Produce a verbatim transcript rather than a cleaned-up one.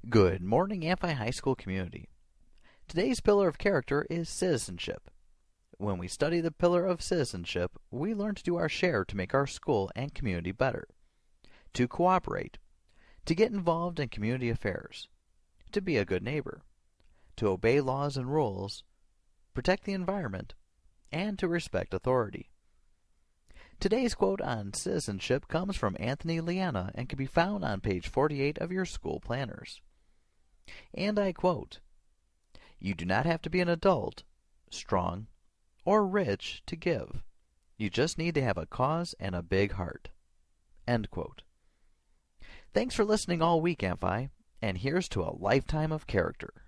Good morning, Amphi High School community. Today's pillar of character is citizenship. When we study the pillar of citizenship, we learn to do our share to make our school and community better, to cooperate, to get involved in community affairs, to be a good neighbor, to obey laws and rules, protect the environment, and to respect authority. Today's quote on citizenship comes from Anthony Liana and can be found on page forty-eight of your school planners. And I quote, "You do not have to be an adult, strong, or rich to give. You just need to have a cause and a big heart." End quote. Thanks for listening all week, Amphi, and here's to a lifetime of character.